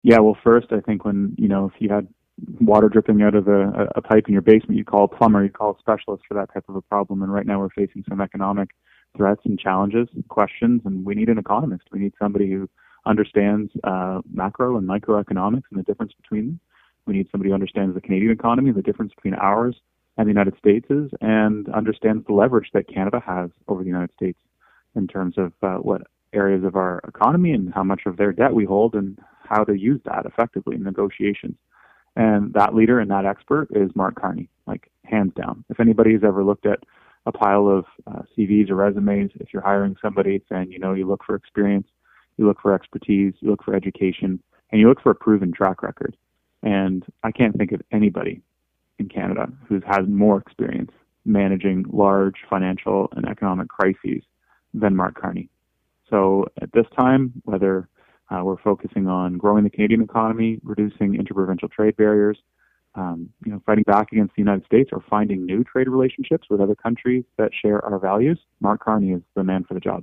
Yeah, well, first, I think if you had water dripping out of a pipe in your basement, you'd call a plumber, you'd call a specialist for that type of a problem. And right now we're facing some economic threats and challenges and questions, and we need an economist. We need somebody who understands macro and microeconomics and the difference between them. We need somebody who understands the Canadian economy, the difference between ours and the United States is, and understands the leverage that Canada has over the United States in terms of what areas of our economy and how much of their debt we hold and how to use that effectively in negotiations. And that leader and that expert is Mark Carney, like hands down. If anybody's ever looked at a pile of CVs or resumes, if you're hiring somebody, then you look for experience, you look for expertise, you look for education, and you look for a proven track record. And I can't think of anybody in Canada who's had more experience managing large financial and economic crises than Mark Carney. So at this time, whether we're focusing on growing the Canadian economy, reducing interprovincial trade barriers, fighting back against the United States, or finding new trade relationships with other countries that share our values, Mark Carney is the man for the job.